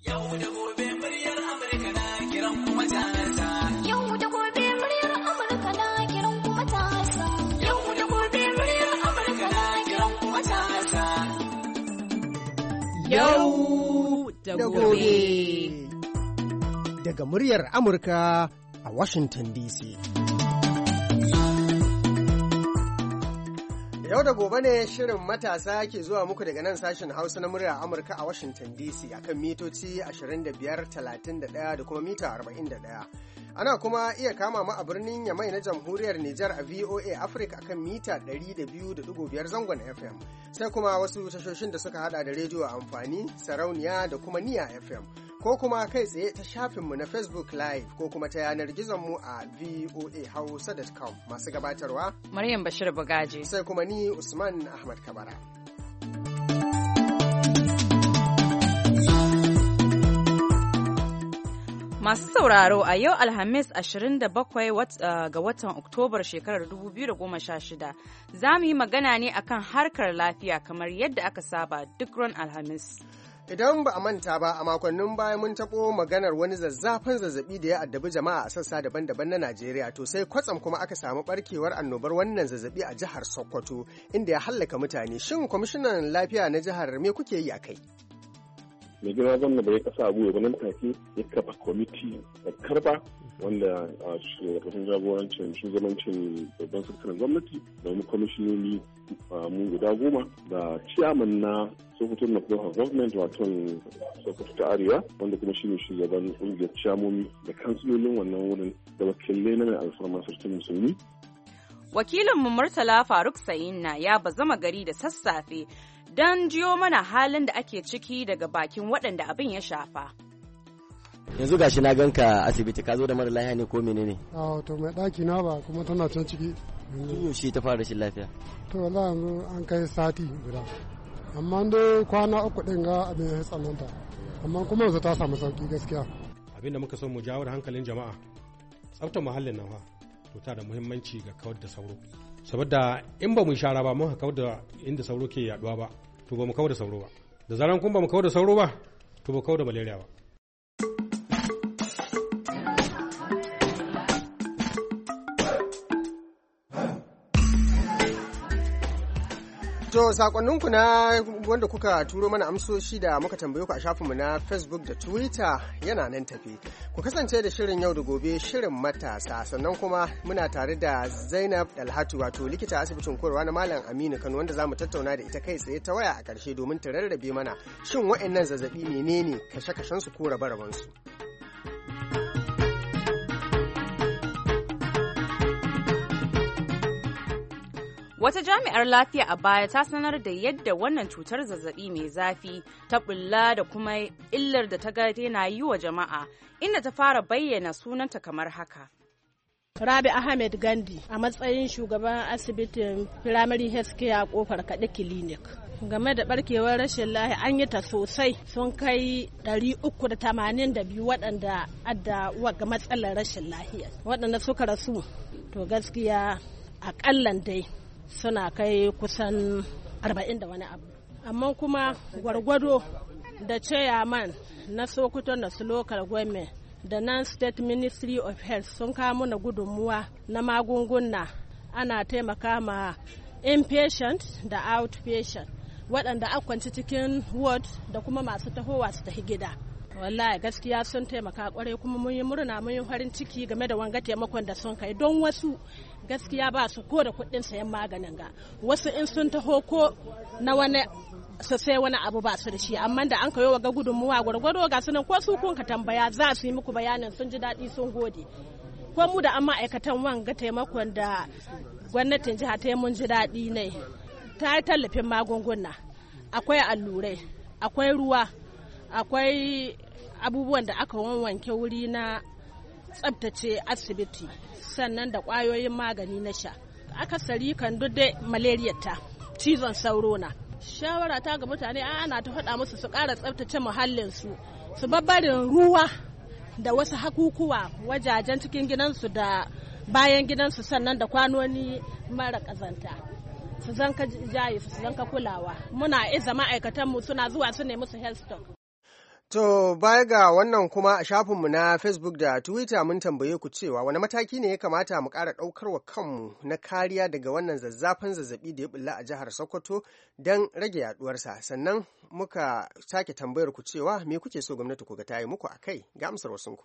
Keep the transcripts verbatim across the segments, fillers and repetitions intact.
Yau da gobe muryar Amurka na kiran kuma matasa. Yau da gobe muryar Amurka na kiran kuma matasa. Yau da gobe muryar Amurka na kiran kuma matasa. Yau da gobe. Daga muryar Amurka a Washington D C. Yau da gobe ne shirin matasa ke zuwa muku daga nan sashen Hausa na muryar Amurka a Washington D C akan mitoci ashirin da biyar, talatin da ɗaya da kuma mita arba'in da ɗaya. Ana kuma iya kama mu a birnin Yamai na Jamhuriyar Nijar a V O A Africa akan mita ɗari da biyu da ɗigo biyar zangon F M. Sai kuma wasu tashoshin da suka hada da rediyo amfani, sarauniya da kuma niya F M. Ko kuma kai tsaye ta shafinmu na Facebook Live ko kuma ta yanar gizonmu a v o a hausa dot com. Masu gabatarwa Maryam Bashir Bugaji. Sai kuma ni Usman Ahmad Kabara. Masu sauraro a yau Alhamis ashirin da bakwai ga watan Oktobar shekarar dubu biyu da goma sha shida za mu yi magana ne akan harkar lafiya kamar yadda aka saba duk ran Alhamis. Idan ba a manta ba a makonnin baya mun taɓo maganar wani zazzafin zazzabi da ya addabi jama'a a sassa daban-daban na Najeriya to sai kwatsam kuma aka samu barkewar annobar wannan zazzabi a jihar Sokoto inda ya hallaka mutane. Shin kwamishinan lafiya na jihar me kuke yi a kai? Mai gina gwamna da ya kasa abu ya nan take ya kafa kwamiti da karba wanda a shugaban jagorancin shugabancin babban sakataren gwamnati da wani kwamishinoni mun guda goma da ciyaman na Sokoto na Local Government wato Sokoto ta Arewa wanda kuma shine shugaban ƙungiyar ciyamomi da kansilolin wannan wurin da wakilai na mai alfarma sarkin musulmi. Wakilinmu Murtala Faruk Sayinna ya bazama gari da sassafe don jiyo mana halin da ake ciki daga bakin waɗanda abin ya shafa. Yanzu gashi na ganka asibiti ka zo da mara lafiya ne ko menene? Ah to mai ɗaki na ba kuma tana can ciki. Tun yaushe ta fara rashin lafiya? To wallahi yanzu an kai sati guda. Amma dai kwana uku ɗin ga abin ya tsananta. Amma kuma yanzu ta samu sauki gaskiya. Abin da muka so mu jawo da hankalin jama'a tsaftar muhallin nan fa to ta da muhimmanci ga kawar da sauro. Saboda in ba mu shara ba mun kawar da inda sauro ke yaduwa ba to ba mu kawar da sauro ba. Da zaran kun ba mu kawar da sauro ba to ba kawar da malaria ba. To sakonninku na wanda kuka turo mana amsoshi da muka tambaye ku a shafinmu na Facebook da Twitter yana nan tafi. Ku kasance da shirin yau da gobe shirin matasa sannan kuma muna tare da Zainab Dalhatu wato likita asibitin koyarwa na Malam Aminu Kano wanda zamu tattauna da ita kai tsaye ta waya a ƙarshe domin ta rarrabe mana shin waɗannan zazzabi menene kashe-kashen su ko rabe-raben su. Wata jami'ar lafiya a baya ta sanar da yadda wannan cutar zazzabi mai zafi ta bulla da kuma illar da ta ga yana yi wa jama'a, inda ta fara bayyana sunanta kamar haka. Rabi Ahmed Gandi a matsayin shugaban asibitin Primary Health Care kofar Kaɗe Clinic. Game da barkewar rashin lahi an yi ta sosai sun kai ɗari uku da tamanin da biyu waɗanda adda ga matsalar rashin lahiya. Waɗanda suka rasu to gaskiya aƙallan dai suna kai kusan arba'in da wani abu. Amma kuma gwargwado da chairman na Sokoto na su local government da nan state ministry of health sun kawo mana gudunmuwa na magunguna ana taimaka ma inpatient da outpatient waɗanda a kwanci cikin ward da kuma masu tahowa su tafi gida. Wallahi gaskiya sun taimaka kwarai kuma mun yi murna mun yi farin ciki game da wanga taimakon da sun kai don wasu gaskiya ba su ko da kuɗin sayan maganin ga wasu in sun taho ko na wani su sai wani abu ba su da shi amma da an kayo ga gudunmuwa gwargwado ga sunan ko su kun ka tambaya za su yi muku bayanin sun ji daɗi sun gode ko mu da an ma'aikatan wanga taimakon da gwamnatin jiha ta yi mun ji daɗi ne ta yi tallafin magunguna akwai allurai akwai ruwa akwai abubuwan da aka wanwanke wuri na tsabtace asibiti sannan da ƙwayoyin magani na sha akasari kan duk da malaria ta cizon sauro na shawara ta ga mutane ana ta faɗa musu su ƙara tsabtace muhallinsu su babbarin ruwa da wasu hakukuwa wajajen cikin gidansu da bayan gidansu sannan da kwanoni mara ƙazanta su zanka jaye su zanka kulawa muna iza ma'aikatanmu suna zuwa su ne musu health stock. To baya ga wannan kuma a shafinmu na Facebook da Twitter mun tambaye ku cewa wani mataki ne ya kamata mu ƙara ɗaukar wa kanmu na kariya daga wannan zazzafan zazzabi da ya bulla a jihar Sokoto don rage yaduwarsa. Sannan muka sake tambayar ku cewa me kuke so gwamnati ku ga ta yi muku a kai, ga amsar wasunku.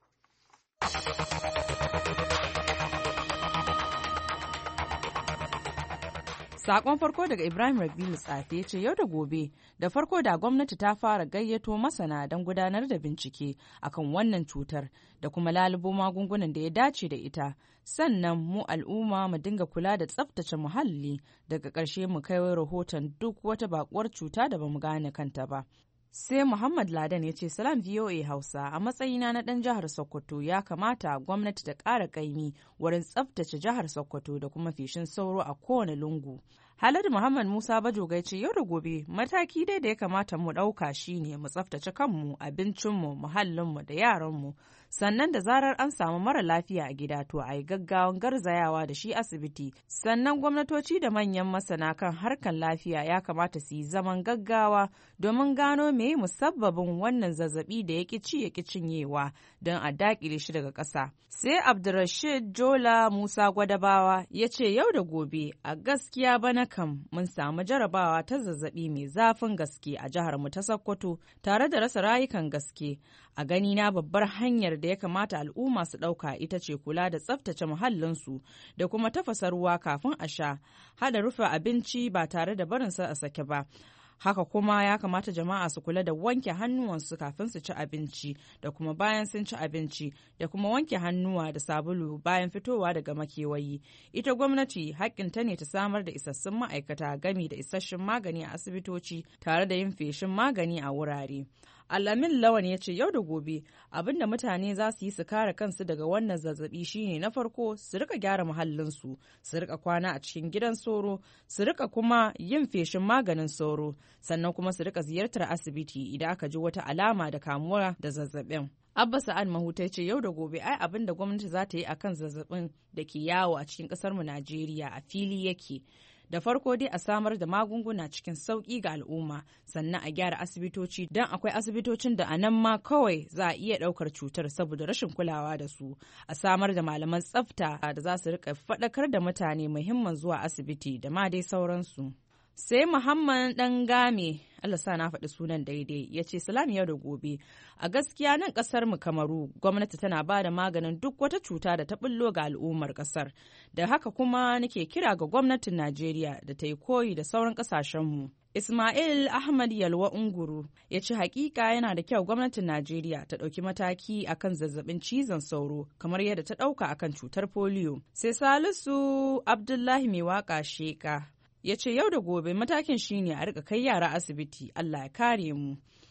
Sakon farko daga Ibrahim Rabilu Tsafe ce yau da gobe da farko da gwamnati ta fara gayyato masana don gudanar da bincike akan wannan cutar da kuma lalubo magungunan da ya dace da ita. Sannan mu al'umma mu dinga kula da tsaftace muhalli, daga ƙarshe mu kai rahoton duk wata bakuwar cuta da bamu gane kanta ba. Sai Muhammad Ladan ya ce salam V O A Hausa, a matsayina na ɗan jihar Sokoto ya kamata gwamnati ta ƙara ƙaimi wurin tsaftace jihar Sokoto da kuma feshin sauro a kowane lungu. Haladu Muhammad Musa Bajogai ce yau da gobe mataki dai da ya kamata mu ɗauka shine mu tsaftace kanmu, abincinmu, muhallinmu da yaranmu. Sannan da zarar an samu mara lafiya a gida to a yi gaggawan garzayawa da shi asibiti. Sannan gwamnatoci da manyan masana kan harkar lafiya ya kamata su yi zaman gaggawa domin gano me musabbabin wannan zazzabi da ya ƙi ci ya ƙi cinyewa don a daƙile shi daga ƙasa. Sai Abdulrashid Jola Musa Gwadabawa ya ce yau da gobe a gaskiya bana kam mun samu jarabawa ta zazzabi mai zafin gaske a jihar mu ta Sokoto tare da rasa rayukan gaske. A gani na babbar hanyar da ya kamata al'umma su ɗauka ita ce kula da tsaftace muhallinsu da kuma tafasa ruwa kafin a sha, hada rufe abinci ba tare da barinsa a sake ba. Haka kuma ya kamata jama'a su kula da wanke hannuwansu kafin su ci abinci da kuma bayan sun ci abinci da kuma wanke hannuwa da sabulu bayan fitowa daga makewayi. Ita gwamnati haƙƙinta ne ta samar da isassun ma'aikata gami da isasshen magani a asibitoci tare da yin feshin magani a wurare. Alamin Lawan ya ce yau da gobe abin da mutane za su yi su kare kansu daga wannan zazzabi shine na farko su rika gyara muhallinsu, su rika kwana a cikin gidan sauro, su rika kuma yin feshin maganin sauro, sannan kuma su rika ziyartar asibiti idan aka ji wata alama da kamuwa da zazzabin. Abba Sa'ad Mahuta ce yau da gobe ai abin da gwamnati za ta yi akan zazzabin da ke yawo a cikin ƙasar mu Najeriya a fili yake. Da farko dai a samar da magunguna cikin sauƙi ga al'umma, sannan a gyara asibitoci don akwai asibitocin da a nan ma kawai za a iya ɗaukar cutar saboda rashin kulawa da su. A samar da malaman tsafta da za su riƙa faɗakar da mutane muhimman zuwa asibiti da ma dai sauransu. Sai Muhammad ɗan game, Allah sa na faɗi sunan daidai, ya ce salam yau da gobe. A gaskiya nan ƙasar mu Kamaru gwamnati tana ba da maganin duk wata cuta da ta bullo ga al'ummar ƙasar. Da haka kuma nake kira ga gwamnatin Najeriya da ta yi koyi da sauran ƙasashenmu. Ismail Ahmad Yalwa Unguru ya ce hakika yana da kyau gwamnatin Najeriya ta ɗauki mataki akan zazzabin cizon sauro kamar yadda ta ɗauka akan cutar polio. Sai Salisu Abdullahi mai waka sheka ya ce yau da gobe matakin shine a rika kai yara asibiti, Allah ya kare mu.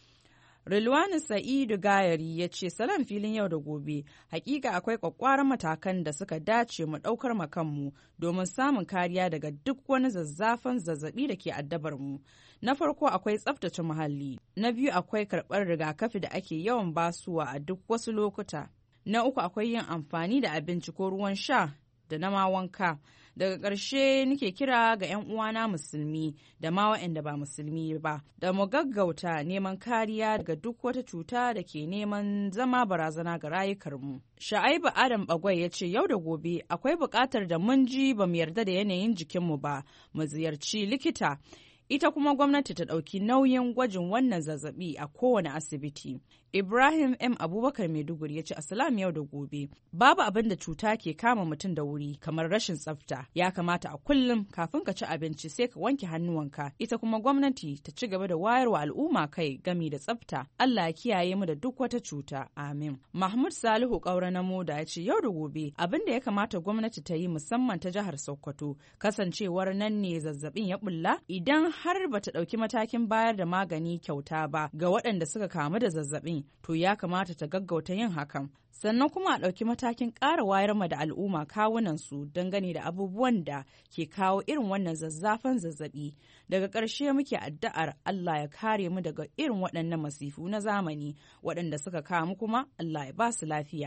Rilwani Sa'idu Gayari ya ce salam filin yau da gobe, hakika akwai kwakwaran matakan da suka dace mu daukar makanmu domin samun kariya daga duk wani zazzafan zazzabi da ke addabar mu. Na farko akwai tsaftace muhalli, na biyu akwai karɓar rigakafi da ake yawan basuwa a duk wasu lokuta, na uku akwai yin amfani da abinci ko ruwan sha da na ma wanka. Daga ƙarshe nake kira ga 'yan uwana musulmi da ma waɗanda ba musulmi ba da mu gaggauta neman kariya daga duk wata cuta da ke neman zama barazana ga rayukarmu. Sha'aibu Adam Bagwai ya ce yau da gobe akwai buƙatar da mun ji ba mu yarda da yanayin jikinmu ba mu ziyarci likita. Ita kuma gwamnati ta ɗauki nauyin gwajin wannan zazzabi a kowane asibiti. Ibrahim M. Abubakar Maiduguri ya ce Assalam yau da gobe. Babu abin da cuta ke kama mutum da wuri kamar rashin tsafta. Ya kamata a kullum kafin ka ci abinci sai ka wanke hannuwanka. Ita kuma gwamnati ta ci gaba da wayarwa al'umma kai gami da tsafta. Allah ya kiyaye mu da duk wata cuta. Amin. Mahmud Salihu Kaura na Moda ya ce yau da gobe abin da ya kamata gwamnati ta yi musamman ta jihar Sokoto kasancewar nan ne zazzabin ya bulla idan har bata ɗauki matakin bayar da magani kyauta ba ga waɗanda suka kamu da zazzabin to ya kamata ta gaggauta yin hakan. Sannan kuma a ɗauki matakin ƙara wayar ma da al'umma kawunansu dangane da abubuwan da ke kawo irin wannan zazzafan zazzabi. Daga ƙarshe muke addu'ar Allah ya kare mu daga irin waɗannan masifu na zamani waɗanda suka kamu kuma Allah ya ba su lafiya.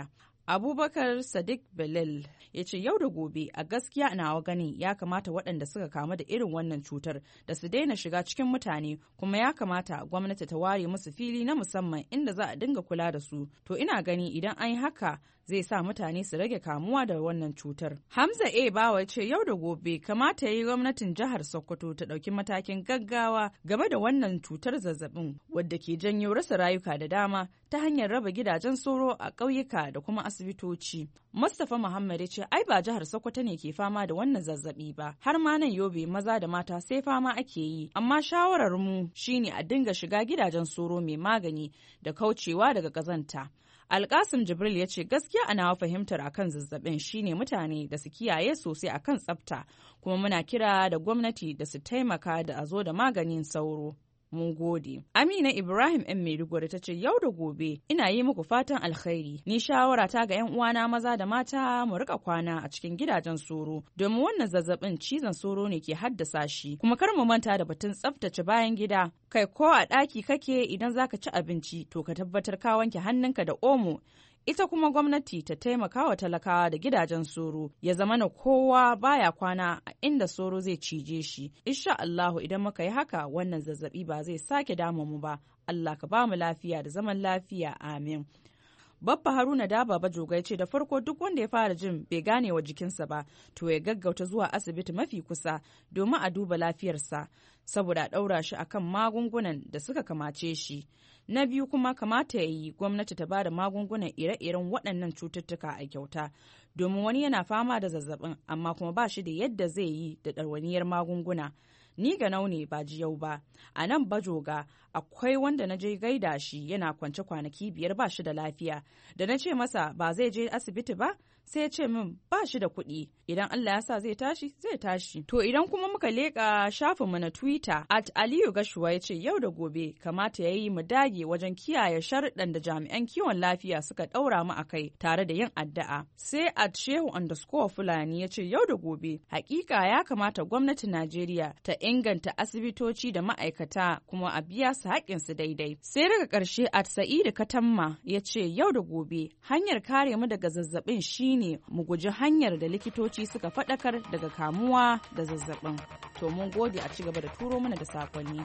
Abubakar Sadiq Belal ya ce yau da gobe a gaskiya nawa gani ya kamata waɗanda suka kamu da irin wannan cutar da su daina shiga cikin mutane, kuma ya kamata gwamnati ta ware musu fili na musamman inda za a dinga kula da su. To ina gani idan an yi haka zai sa mutane su rage kamuwa da wannan cutar. Hamza A. Bawa ce yau da gobe kamata ya yi gwamnatin jihar Sokoto ta ɗauki matakin gaggawa game da wannan cutar zazzabin wadda ke janyo rasa rayuka da dama ta hanyar raba gidajen sauro a ƙauyuka da kuma asibitoci. Mustapha Muhammad ya ce ai ba jihar Sokoto ne ke fama da wannan zazzabi ba, har ma nan Yobe maza da mata sai fama ake yi, amma shawarar mu shine a dinga shiga gidajen sauro mai magani da kaucewa daga ƙazanta. Alkasim Jibril ya ce gaskiya ana fahimtar akan zazzabin shine mutane da su kiyaye sosai akan tsafta, kuma muna kira da gwamnati da su taimaka da a zo da maganin sauro. Mun gode. Amina Ibrahim ‘yan Maiduguri ta ce yau da gobe ina yi muku fatan alkhairi. Ni shawara ta ga ‘yan uwana maza da mata mu rika kwana a cikin gidajen soro domin wannan zazzabin cizon soro ne ke haddasa shi. Kuma kar mu manta da batun tsaftace bayan gida. Kai ko a ɗaki kake idan zaka ci abinci to ka tabbatar ka wanke hannunka da omo. Ita kuma gwamnati ta taimaka wa talakawa da gidajen soro ya zama na kowa baya kwana a inda soro zai cije shi. Insha Allahu idan muka yi haka wannan zazzabi ba zai sake damu mu ba. Allah ka ba mu lafiya da zaman lafiya, amin. Babba Haruna Daba Bajoga ya ce da farko duk wanda ya fara jin bai gane wa jikinsa ba to ya gaggauta zuwa asibiti mafi kusa domin a duba lafiyarsa saboda a ɗaura shi akan magungunan da suka kamace shi. Na biyu kuma kamata ya yi gwamnati ta bada magungunan ire-iren waɗannan cututtuka a kyauta domin wani yana fama da zazzabin amma kuma ba shi da yadda zai yi da ɗarwaniyar magunguna. Ni ga naune ba jiyau ba, a nan Bajoga akwai wanda na je gaida shi yana kwance kwanaki biyar ba shi da lafiya, da na ce masa ba zai je asibiti ba sai ya ce min ba shi da kuɗi, idan Allah ya sa zai tashi zai tashi. To idan kuma muka leƙa shafinmu na Twitter at Aliyu Gashuwa ya ce yau da gobe kamata ya yi mu dage wajen kiyaye sharuɗan da jami'an kiwon lafiya suka ɗaura mu a kai tare da yin addu'a. Sai at Shehu underscore Fulani ya ce yau da gobe hakika ya kamata gwamnatin Najeriya ta inganta asibitoci da ma'aikata kuma a biya su haƙƙinsu daidai. Sai daga ƙarshe at Sa'idu Katamma ya ce yau da gobe hanyar kare mu daga zazzabin shine ne mu guji hanyar da likitoci suka faɗakar daga kamuwa da zazzabin. To mun gode, a ci gaba da turo mana da sakonni.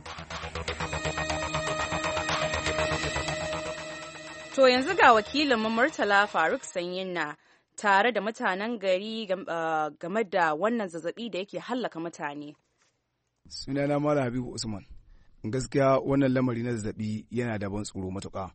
To yanzu ga wakilin mu Murtala Faruk Sanyinna tare da mutanen gari game da wannan zazzabi da yake hallaka mutane. Sunana Malam Habibu Usman. Gaskiya wannan lamari na zazzabi yana da ban tsoro matuƙa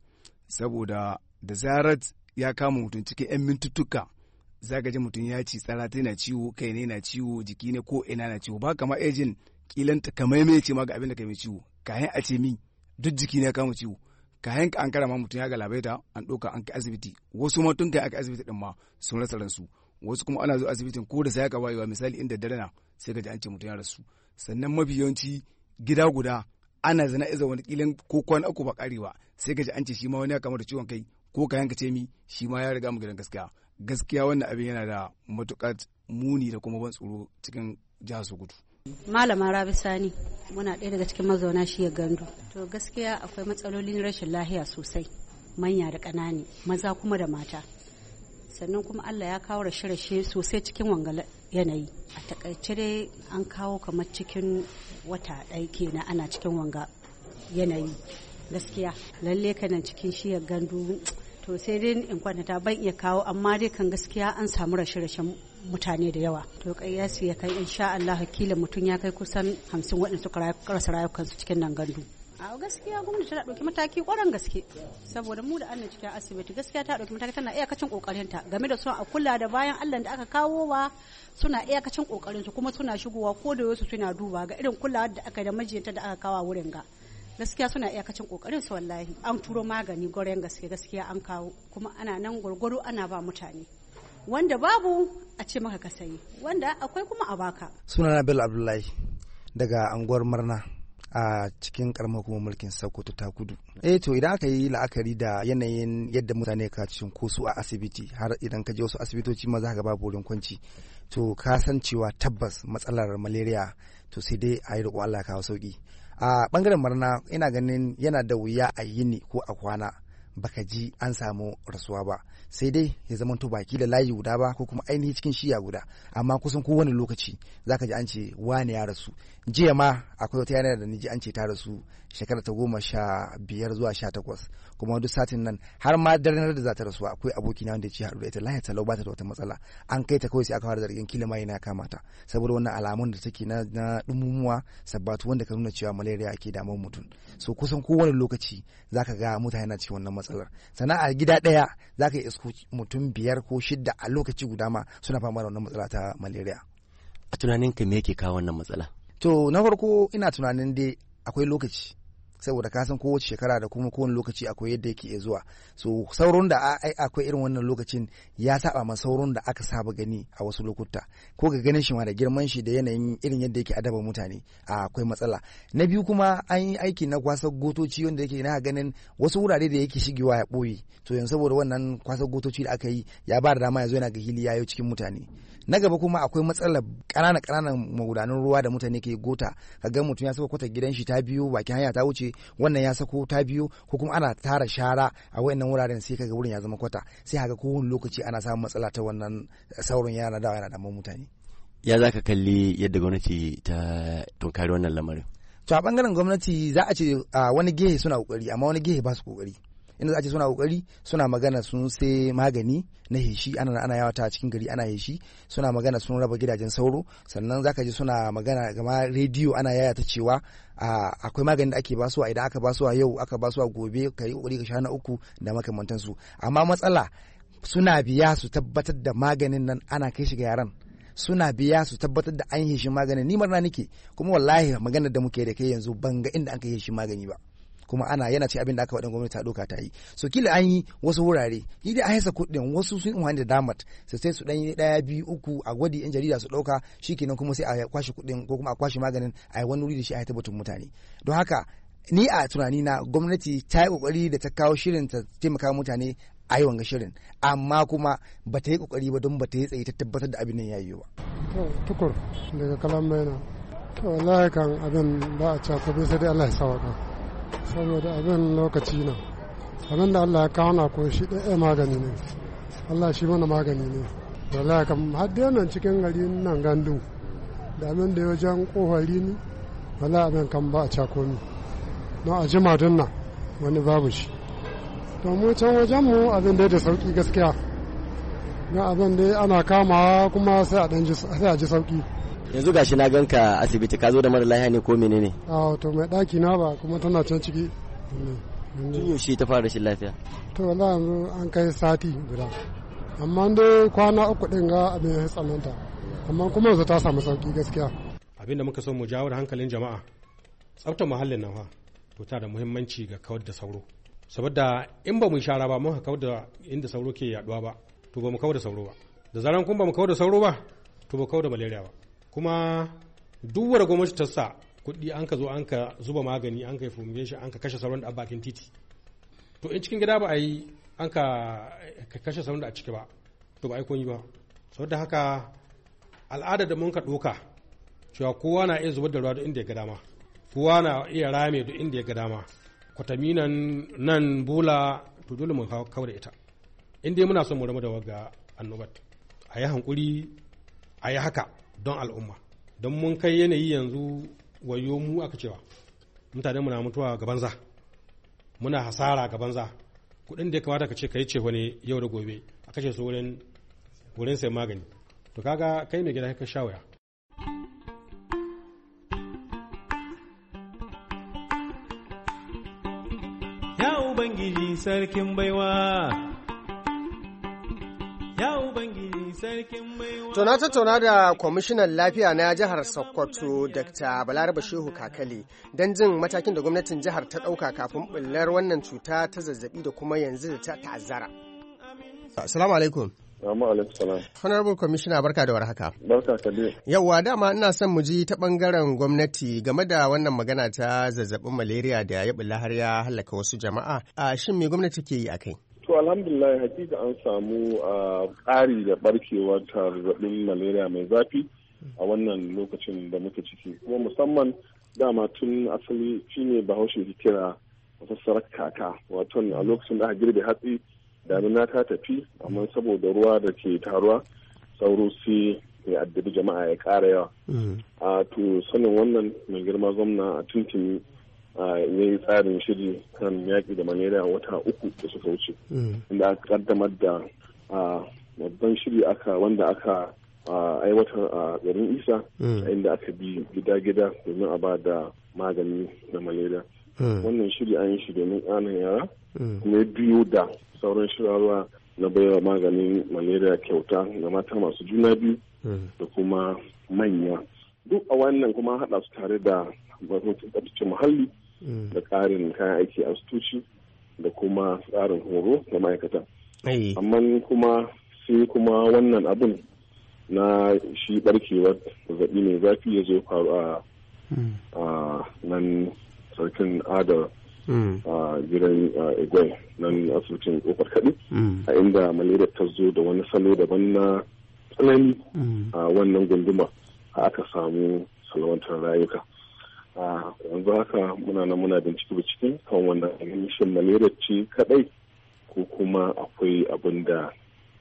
saboda da zarar ya kama mutum cikin 'yan mintuttuka za ka ji mutum ya ci tsara ta na ciwo, kai ne na ciwo, jiki ne ko ina na ciwo, ba kama ejin kilan ta kamar mai ce ma ga abin da kai mai ciwo, kayan a ce mi duk jiki ne ya kama ciwo, kayan ka an kara ma mutum ya galabaita an ɗauka an kai asibiti, wasu ma tun kai aka asibiti din ma sun rasa ransu, wasu kuma ana zo asibitin ko da sai aka wayewa misali inda dare na sai ka ji an ce mutum ya rasu. Sannan mafi yawanci gida guda ana zana iza wani kilan ko kwana uku ba karewa sai ka ji an ce shi ma wani ya kama da ciwon kai ko kayan ka ce mi shi ma ya riga mu gidan gaskiya. Gaskiya wannan abin yana da matuƙar muni da kuma ban tsoro cikin jihar Sokoto. Malama Rabi Sani muna ɗaya daga cikin mazauna shi ya gandu. To gaskiya akwai matsalolin rashin lahiya sosai, manya da ƙanani, maza kuma da mata. Sannan kuma Allah ya kawo rashe-rashe sosai cikin wanga yanayi. A takaice dai an kawo kamar cikin wata ɗaya kenan ana cikin wanga yanayi. Gaskiya lalle kanan cikin shi ya gandu to sai dai in kwanta ban iya kawo, amma dai kan gaskiya an samu rashe-rashen mutane da yawa. To kiyasi ya kai insha Allah kila mutum ya kai kusan hamsin waɗanda suka rasa rayukansu cikin nan gandu. A gaskiya gwamnati ta ɗauki mataki ƙwarar gaske saboda mu da annan cikin asibiti gaskiya ta ɗauki mataki, tana iyakacin ƙoƙarinta game da son a kula da bayan Allah da aka kawo wa, suna iyakacin ƙoƙarinsu kuma suna shigowa ko da wasu suna duba ga irin kulawa da aka da majiyanta da aka kawo wurin ga. Gaskiya suna iyakacin kokarin su wallahi, an turo magani gwaryan gaske gaskiya an kawo kuma ana nan gwargwaro ana ba mutane, wanda babu a ce maka ka sayi, wanda akwai kuma a baka. Sunana Bello Abdullahi daga anguwar Marna a cikin karamar kuma mulkin Sokoto ta Kudu. Eh to idan aka yi la'akari da yanayin yadda mutane ka cinkoso a asibiti, har idan ka je wasu asibitoci ma za ka babu wurin kwanci, to ka san cewa tabbas matsalar malaria to sai dai a yi roƙo Allah kawo sauki. A bangaren Marna ina ganin yana da wuya a yi ne ko a kwana baka ji an samu rasuwa ba, sai dai ya zama to baki da layi guda ba ko kuma ainihi cikin shiya guda, amma kusan kowane lokaci zaka ji an ce wane ya rasu. Jiya ma akwai wata yana da niji an ce ta rasu shekara ta goma sha biyar zuwa sha takwas, kuma duk satin nan har ma daren da za ta rasu akwai abokina wanda ya ce haɗu da ita lahiya talau ba ta da wata matsala, an kai ta kawai sai aka fara zargin kila ma yana kamata saboda wannan alamun da take na na dumumuwa sabbatu wanda ka nuna cewa malaria ke damar mutum. So kusan kowane lokaci zaka ga mutane na cikin wannan matsalar. Sannan a gida ɗaya zaka yi isko mutum biyar ko shidda a lokaci guda ma suna fama da wannan matsala ta malaria. A tunanin ka me yake kawo wannan matsala? To na farko ina tunanin dai akwai lokaci, saboda ka san kowace shekara da kuma kowane lokaci akwai yadda yake zuwa. So sauron da akwai irin wannan lokacin ya saba ma sauron da aka saba gani a wasu lokuta, ko ga ganin shi ma da girman shi da yanayin irin yadda yake adaba mutane akwai matsala. Na biyu kuma an yi aiki na kwasar gotoci wanda yake na ganin wasu wurare da yake shigewa ya ɓoye, to yanzu saboda wannan kwasar gotoci da aka yi ya ba da dama ya zo yana ga hili yayo cikin mutane. Na gaba kuma akwai matsalar ƙananan ƙananan magudanan ruwa da mutane ke gota, kaga mutum ya saka kwata gidan shi ta biyu bakin hanya ta wuce, wannan ya sako ta biyu, ko kuma ana tara shara a wayannan wuraren sai kaga wurin ya zama kwata, sai kaga kowane lokaci ana samun matsala ta wannan saurin yana da yana da mutane. Ya zaka kalli yadda gwamnati ta tunkari wannan lamarin? To a bangaren gwamnati za a ce wani gehe suna kokari amma wani gehe ba su kokari. Inda za a ce suna kokari suna magana sun sai magani na heshi, ana ana yawa ta cikin gari ana heshi, suna magana sun raba gidajen sauro, sannan zaka ji suna magana gama rediyo ana yaya ta cewa akwai magani da ake basuwa, idan aka basuwa yau aka basuwa gobe ka yi kokari ka sha na uku da makamantansu. Amma matsala suna biya su tabbatar da maganin nan ana kai shi ga yaran, suna biya su tabbatar da an yi shi maganin. Ni marna nake kuma wallahi maganar da muke da kai yanzu ban ga inda an kai shi magani ba, kuma ana yana ce abin da aka waɗin gwamnati ta ɗauka ta yi. So kila an yi wasu wurare yi da haisa kuɗin wasu sun yi da damat su sai su ɗanyi ɗaya biyu uku a gwadi yan jarida su ɗauka shi kenan kuma sai a kwashe kuɗin ko kuma a kwashe maganin a yi wani wuri da shi a yi tabbatun mutane. Don haka ni a tunani na gwamnati ta yi ƙoƙari da ta kawo shirin ta taimaka mutane a yi wanga shirin, amma kuma ba ta yi ƙoƙari ba don ba ta yi tsaye ta tabbatar da abin nan ya yi ba. Tukur daga kalan maina. To wallahi kan abin ba a cakobe sai dai Allah ya sawaka. Saboda abin lokaci na abin da Allah ya kawo na ko shi ɗaya magani ne, Allah shi mana magani ne. Wallahi kam har da nan cikin gari nan gandu da abin da ya wajen kohari ni wallahi abin kan ba a cako ni don a jima don nan wani babu shi. To mu can wajen mu abin da ya da sauki gaskiya, na abin da ana kamawa kuma sai a ɗan ji sai a ji sauki. Yanzu gashi na ganka asibiti, ka zo da mara lafiya ne ko menene? A to mai ɗaki na ba kuma tana can ciki. Tun yaushe ta fara rashin lafiya? To wallahi an kai sati guda, amma dai kwana uku ɗin ga abin ya tsananta, amma kuma yanzu ta samu sauki gaskiya. Abin da muka so mu jawo da hankalin jama'a, tsaftar muhallin nan fa to ta da muhimmanci ga kawar da sauro, saboda in ba mu shara ba mun kawar da inda sauro ke yaduwa ba to ba mu kawar da sauro ba. Da zaran kun ba mu kawar da sauro ba to ba kawar da malaria ba. Kuma duk wanda gwamnati ta sa kuɗi an ka zo an ka zuba magani an ka yi fumigation an ka kashe sauran da a bakin titi, to in cikin gida ba a yi an ka kashe sauran da a ciki ba to ba a yi koyi ba. Saboda haka al'ada da mun ka ɗoka cewa kowa na iya zubar da ruwa duk inda ya ga dama, kowa na iya rame duk inda ya ga dama, kwatami nan nan bola, to dole mu kawo da ita in dai muna son mu rama da waga annobat. A yi hankuri a yi haka don al'umma, don mun kai yanayi yanzu wayo mu aka cewa mutane muna mutuwa ga banza, muna hasara ga banza. Kuɗin da ya kamata ka ce ka yi ce wani yau da gobe a kashe su wurin wurin sai magani, to kaga kai mai gida ka sha waya. Ya Ubangiji sarkin baiwa, ya Ubangiji sarkin baiwa. To na tattauna da kwamishinan lafiya na jihar Sokoto Dakta Balaraba Shehu Kakale don jin matakin da gwamnatin jihar ta ɗauka kafin bullar wannan cuta ta zazzabi da kuma yanzu da ta ta'azzara. Assalamu alaikum. Assalamu alaikum salam. Honorable Commissioner, barka da warhaka. Barka ka dai. Yawwa, dama ina son mu ji ta bangaren gwamnati game da wannan magana ta zazzabin malaria da ya bulla har ya halaka wasu jama'a. A shin me gwamnati ke yi akai? To alhamdulillah hakika an samu ƙari da barkewar ta zazzabin malaria mai zafi a wannan lokacin da muke ciki, kuma musamman dama tun asali shine bahaushe ke kira masassarar kaka, wato a lokacin da aka girbe hatsi damina ta tafi, amma saboda ruwa da ke taruwa sauro sai ya addabi jama'a ya ƙara yawa. A to sanin wannan mai girma gwamna a tuntuni ya yi tsarin shiri kan yaƙi da malaria wata uku da suka wuce, inda aka kaddamar da babban shiri aka wanda aka aiwatar a garin Isa, inda aka bi gida-gida domin a ba da magani na malaria. Wannan shiri an yi shi domin ƙananan yara, kuma biyu da sauran shirarwa na baiwa maganin malaria kyauta ga mata masu juna biyu da kuma manya. Duk a wannan kuma haɗa su tare da tsabtace muhalli da ƙarin kayan aiki a asibitoci da kuma tsarin horo ga ma'aikata. Amma kuma sai kuma wannan abun na shi barkewar zazzaɓi mai zafi ya zo faru a nan sarkin adar a gidan igwe nan asibitin kofar kaɗi, a inda malaria ta zo da wani salo daban na tsanani a wannan gunduma aka samu salwantar rayuka. Yanzu haka muna nan muna bincike binciken kan wannan shin malaria ce kadai ko kuma akwai abin da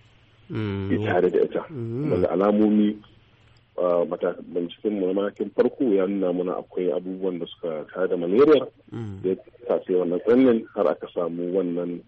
ya tare da ita. Daga alamomi binciken mu na matakin farko ya nuna mana akwai abubuwan da suka tare da malaria da ta sai wannan tsannin har aka samu wannan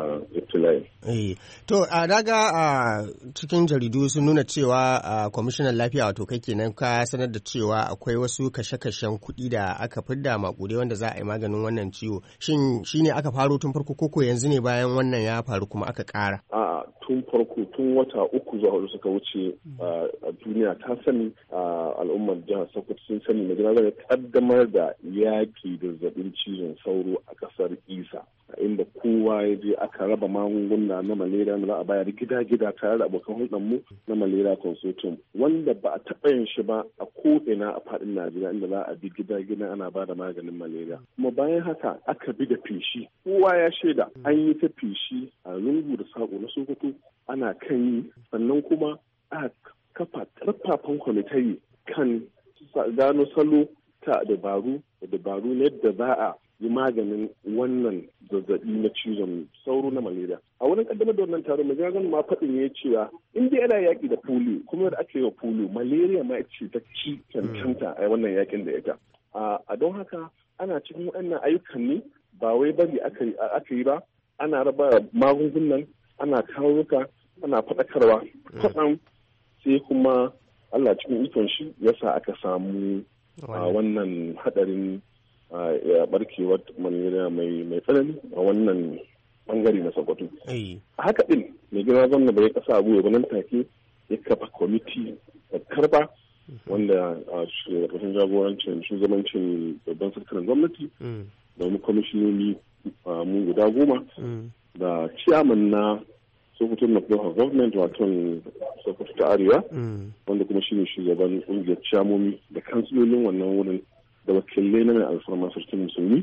ibtila'i. To a daga a cikin jaridu sun nuna cewa kwamishinan lafiya wato kai kenan ka sanar da cewa akwai wasu kashe-kashen kuɗi da aka fidda maƙudai wanda za a yi maganin wannan ciwo. Shin shi ne aka faro tun farko koko yanzu ne bayan wannan ya faru kuma aka ƙara? A'a tun farko tun wata uku zuwa hudu suka wuce a duniya ta sani, al'ummar jihar Sokoto sun sani na gina zai kaddamar da yaƙi da zazzabin cizon sauro a ƙasar Isa, inda kowa ya je aka raba magunguna na malaria da za a bayar gida-gida tare da abokan hulɗar mu na malaria consortium, wanda ba a taɓa yin shi ba a ko'ina a faɗin Najeriya, inda za a bi gida-gida ana ba da maganin malaria. Kuma bayan haka aka bi da feshi, kowa ya shaida an yi ta feshi a lungu da saƙo na Sokoto ana kan yi, sannan kuma aka kafa ƙarfafan kwamitai kan gano salo ta dabaru da dabaru na yadda za a yi maganin wannan zazzabi na cizon sauro na malaria. A wurin kaddamar da wannan taron maganin ma faɗin ya cewa in dai ana yaƙi da polio kuma da ake yi wa polio, malaria ma ce ta ci cancanta a wannan yaƙin da ita. A don haka ana cikin wannan ayyukan ne ba wai bari aka yi ba, ana raba magungunan, ana kawo ana faɗakarwa. Kwatsam sai kuma Allah cikin ikon shi yasa aka samu wannan haɗarin ya barkewar malaria mai tsanani a wannan bangare na Sokoto. A haka din mai gina gwamna bai kasa abu ya nan take ya kafa kwamiti da karba wanda a ƙarƙashin jagorancin shugabancin babban sakataren gwamnati da mu kwamishinoni mu guda goma da ciyaman na Sokoto na Local Government wato Sokoto ta Arewa, wanda kuma shine shugaban ƙungiyar ciyamomi da kansilolin wannan wurin da wakilai na mai alfarma sarkin musulmi,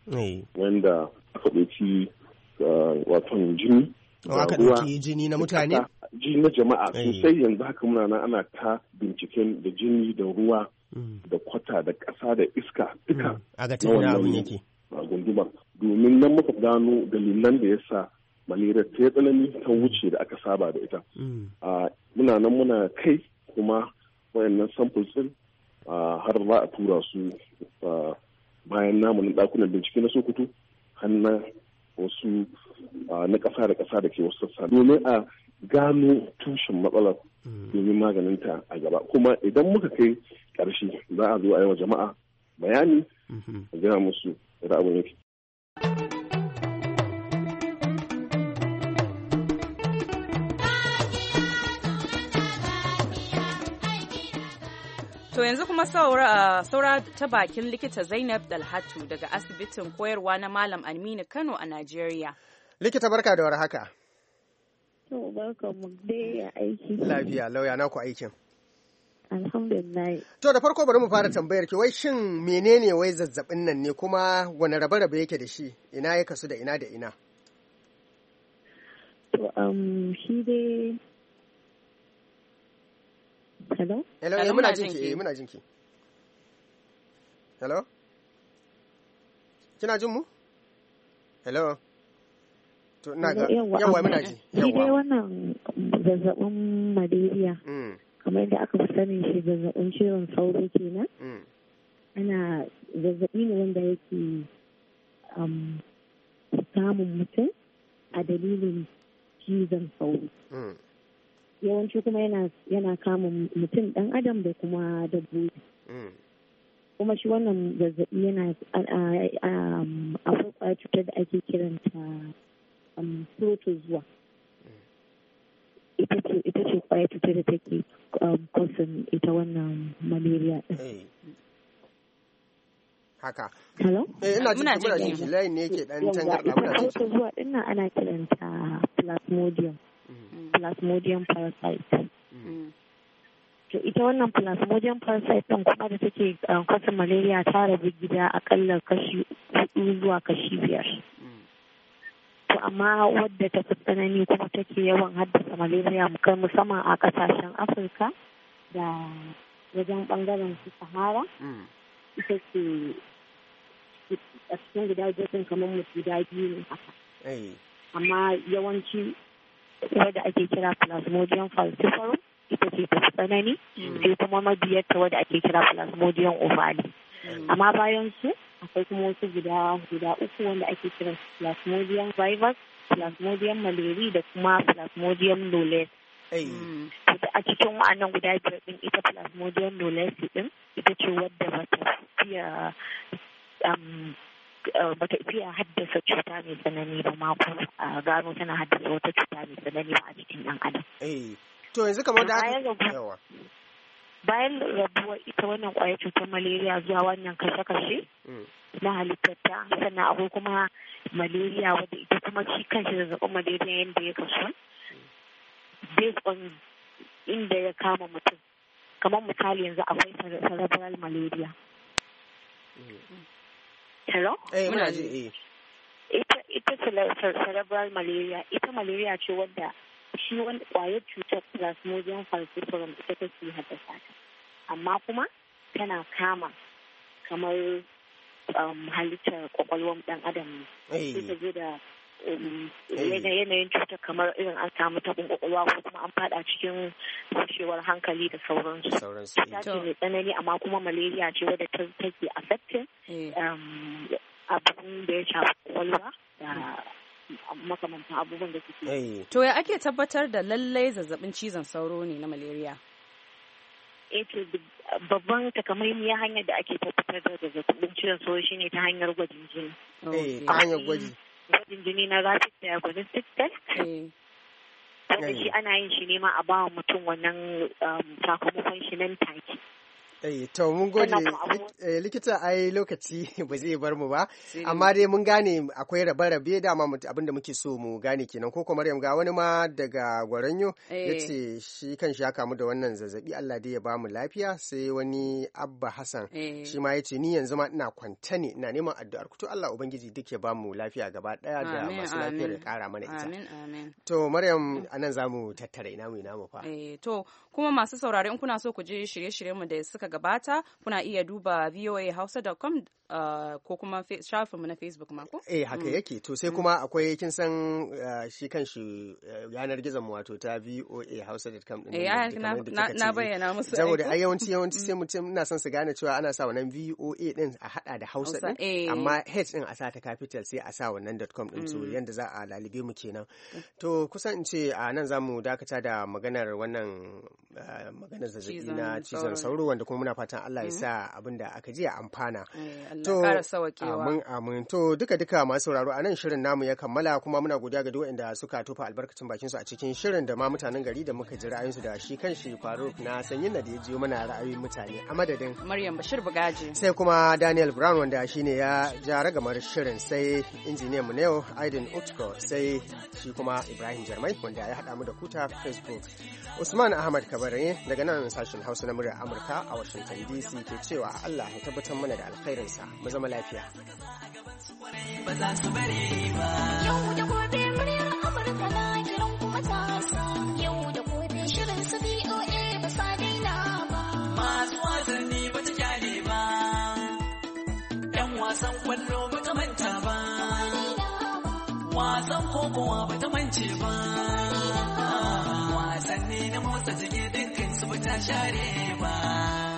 wanda aka ɗauki waton jini aka ɗauki jini na mutane, jini na jama'a sosai. Yanzu haka muna nan ana ta binciken da jini da ruwa da kwata da ƙasa da iska duka a ga tafiya abin yake a gunduma, domin nan muka gano dalilan da yasa malaria ta yi tsanani ta wuce da aka saba da ita. Muna nan muna kai kuma wayannan samples din har za a tura su bayan namu na ɗakunan bincike na Sokoto har na wasu na ƙasa da ƙasa da ke wasu sassa domin a gano tushen matsalar domin maganinta a gaba. Kuma idan muka kai ƙarshe za a zo a yi wa jama'a bayani a gina musu da abin yake. To yanzu kuma saura, saura ta bakin likita Zainab Dalhatu daga asibitin koyarwa na Malam Aminu Kano a Najeriya. Likita barka da warhaka. To barka mu dai ya aiki. Lafiya lauya na ku aikin. Alhamdulillah. To da farko bari mu fara tambayar ki, wai shin menene wai zazzabin nan ne kuma wani rabe-rabe yake da shi, ina ya kasu da ina da ina? To um shi dai Hello? Hello, Hello muna jinki, eh muna jinki. Hello? Kina jin mu? hello to ina ga yawa muna ji yawa dai wannan zazzabin malaria kamar yadda aka fi sanin shi zazzabin cizon sauro kenan ana zazzabi ne wanda yake samun mutum a dalilin cizon sauro yawanci kuma yana kama mutum dan adam da kuma dabbobi kuma shi wannan zazzabi yana akwai kwayar cutar da ake kiranta protozoa ita ce ita ce kwayar cutar da take causing ita wannan malaria din haka hello eh ina jin muna jin layin ne yake dan tangarda muna jin protozoa din nan ana kiranta plasmodium plasmodium parasite to ita wannan plasmodium parasite din kuma da take causing malaria ta rabu gida akalla kashi hudu zuwa kashi biyar to amma wadda ta fi tsanani kuma take yawan haddasa malaria kai musamman a kasashen afirka da wajen bangaren su sahara ita ce a cikin guda biyu kamar mutu guda biyu ne haka amma yawanci wadda ake kira plasmodium falciparum ita ce ta fi tsanani sai kuma mabiyarta wadda ake kira plasmodium ovale amma bayan su akwai kuma wasu guda guda uku wanda ake kiran plasmodium vivax, plasmodium malari da kuma plasmodium knowles. A cikin wa'annan guda biyar din ita plasmodium knowles din ita ce wadda bata fiya bata fiya haddasa cuta mai tsanani ba ma ko a gano tana haddasa wata cuta mai tsanani ba a cikin dan adam. To yanzu kamar da aka bayan rabuwar ita wannan kwayar cutar malaria zuwa wannan kashe-kashe na halittarta sannan akwai kuma malaria wadda ita kuma shi kanshi zazzabin malaria yadda ya kasu based on inda ya kama mutum kamar misali yanzu akwai cerebral malaria hello? eh muna ji ita ita cerebral malaria ita malaria ce wadda shi wani kwayar cutar plasmodium falciparum ita take haddasa ta amma kuma tana kama kamar halittar kwakwalwar dan adam ne sai ta zo da yanayin cutar kamar irin an samu tabin kwakwalwa ko kuma an fada cikin rushewar hankali da sauransu ta ce mai tsanani amma kuma malaria ce wadda ta take affecting abin da ya shafi kwakwalwa da makamantan abubuwan da suke. To ya ake tabbatar da lallai zazzabin cizon sauro ne na malaria? Eh to babban takamaimiyar hanyar da ake tabbatar da zazzabin cizon sauro shine ta hanyar gwajin jini. Eh ta hanyar gwaji. Gwajin jini na rapid diagnostic test. Wanda shi ana yin shi ne ma a bawa mutum wannan sakamakon shi nan take. Eh to mun gode likita ai lokaci ba zai bar mu ba amma dai mun gane akwai rabe-rabe dama abinda muke so mu gane kenan ko kuma Maryam ga wani ma daga Gwaranyo yace shi kanshi ya kamu da wannan zazzabi Allah dai ya ba mu lafiya sai wani Abba Hassan shi ma yace ni yanzu ma ina kwanta ne ina neman addu'ar ku to Allah ubangiji duk ya ba mu lafiya gaba daya da masu lafiyar ya kara mana ita amin amin to Maryam anan zamu tattara ina mu ina mu fa eh to kuma masu saurare in kuna so ku je shirye-shiryen mu da suka gabata kuna iya duba voa hausa dot com uh, ko kuma shafinmu na Facebook ma ko? Eh haka mm. yake to sai kuma akwai kin san uh, shi kan shi uh, yanar gizon mu wato ta voa hausa dot com din eh na, na, na bayyana musu saboda ai yawanci yawanci sai mutum ina son su gane cewa ana sa wannan voa din a hada da hausa din eh. amma h din a sa ta capital sai a sa wannan .com din mm. to yanda za a lalibe mu kenan to kusan in ce a nan zamu dakata da maganar wannan uh, maganar zazzabi na cizon sauro wanda kuma muna fatan Allah ya sa abinda aka ji a amfana. To amin amin to duka duka masu sauraro a nan shirin namu ya kammala kuma muna godiya ga duk wanda suka tofa albarkacin bakin su a cikin shirin da ma mutanen gari da muka ji ra'ayinsu da shi kanshi Faruk na sanyin da ya jiyo mana ra'ayoyin mutane a madadin Maryam Bashir Bugaji sai kuma Daniel Brown wanda shine ya ja ragamar shirin sai injiniyan mu Neo Aiden Utko sai shi kuma Ibrahim Jarmai wanda ya hada mu da kuta Facebook Usman Ahmad Kabare daga nan sashen Hausa na muryar Amurka a Washington D C ke cewa Allah ya tabbatar mana da alkhairinsa mu zama lafiya. Ba za su bari ba. Yau da gobe muryar Amurka na kiran kuma tasa. Yau da gobe shirin su B O A ba sa daina ba. Masu wasanni ba ta kyale ba. Yan wasan kwallo ba ta manta ba. mance ba wasanni na motsa jiki dukkan su ba ta share ba